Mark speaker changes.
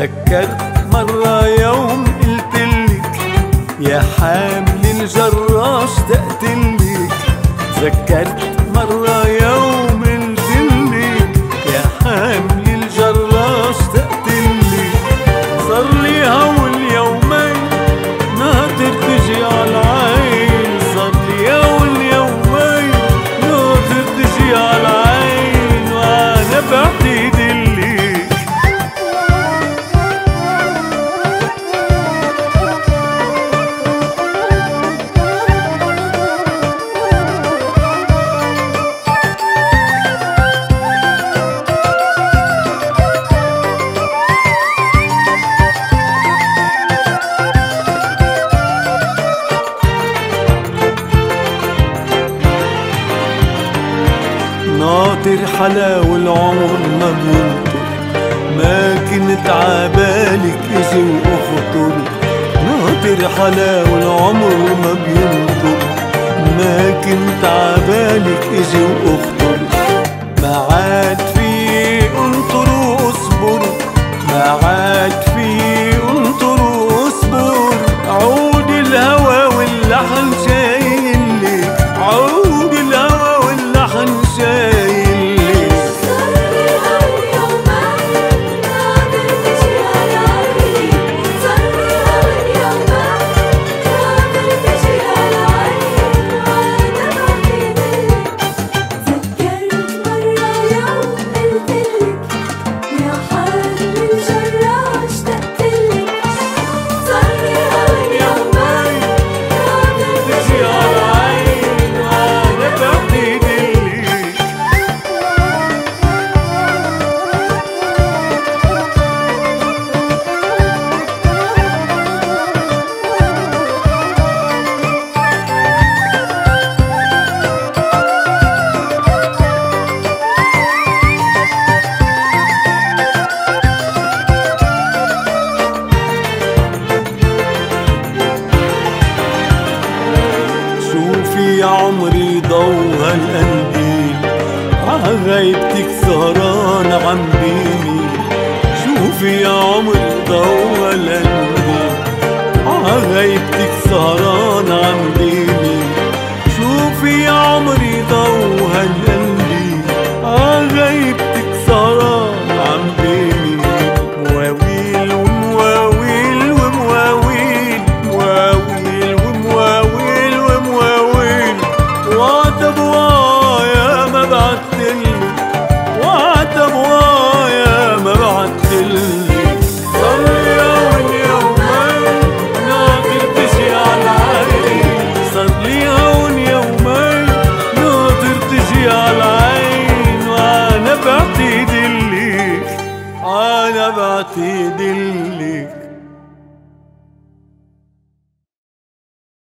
Speaker 1: تذكرت مرة يوم قلتلك يا حامل الجرة اشتقتلك. تذكرت مرة يوم قلتلك يا حامل الجرة اشتقتلك. صار لي هول يومين ناطر تجي عالعين، صار لي هول يومين ناطر تجي عالعين، وانا بعتذرلك. ناطر حلاوة العمر ما بينطر، ما كنت عبالك اجي واخطر. ناطر حلاوة العمر ما بينطر، ما كنت عبالك اجي واخطر. ما عاد في انطر واصبر، ما عاد في انطر واصبر. عود الهوى واللحن شايلك، عود الهوى واللحن شايلك. يا عمري ضو هالقلبي عغيبتك سهران عم بيني. شوفي يا عمري ضو هالقلبي عغيبتك سهران عم بيني. شوفي يا عمري ضو هالقلبي عغيبتك سهران عم بيني. مواويل ومواويل ومواويل، مواويل ومواويل ومواويل. وعتب ويا ما بعتلك، وعتب ويا ما بعتلك. صار لي هون يومين ناطر تجي عالعين، صار لي هون يومين ناطر تجي عالعين، وانا بعتذرلك، انا بعتذرلك.